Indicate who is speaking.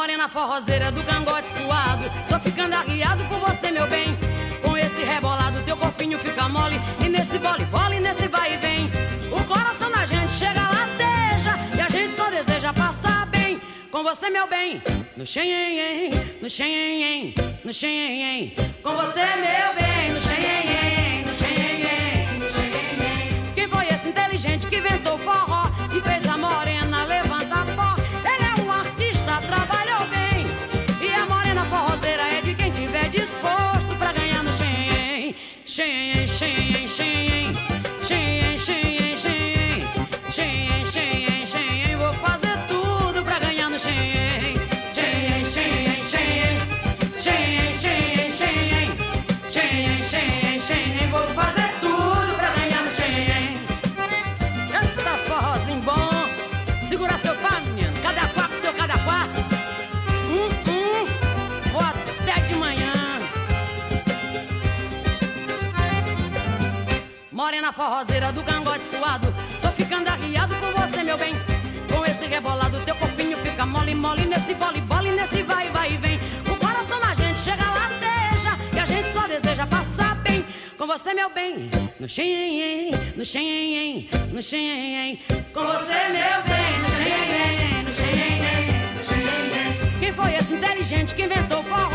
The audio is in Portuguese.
Speaker 1: Morena forrozeira do cangote suado, tô ficando arriado por você, meu bem. Com esse rebolado teu corpinho fica mole, e nesse vole-vole, e nesse vai e vem. O coração da gente chega lateja, e a gente só deseja passar bem. Com você, meu bem, no xenhen, no xenhen, no xenhen. Com você, meu bem, no xenhen, no xenhen, no xenhen. Quem foi esse inteligente que inventou forró e fez a morena levantar pó? Ele é um artista, trabalhou bem, e a morena forrozeira é de quem tiver disposto pra ganhar no xenhen. Xenhen, xenhen, xenhen, xenhen, xenhen, xenhen, xenhen, xenhen, xenhen. Vou fazer tudo pra ganhar no xenhen. Xenhen, xenhen, xenhen, xenhen, xenhen, xenhen, xenhen, xenhen, xenhen. Vou fazer tudo pra ganhar no xenhen. Canta forrozinho bom, segura seu pá, menino. Cada quatro, seu cada quatro. Vou até de manhã. Morena forrozeira do cangote suado, tô ficando arriado por você, meu bem. Com esse rebolado teu corpinho fica mole, mole. Nesse vole-vole, nesse vai, vai e vem. O coração da gente chega lateja, e a gente só deseja passar bem. Com você, meu bem, no xenhen, no xenhen, no xenhen. Com você, meu bem, no xenhen, no xenhen, no xenhen. Quem foi esse inteligente que inventou forró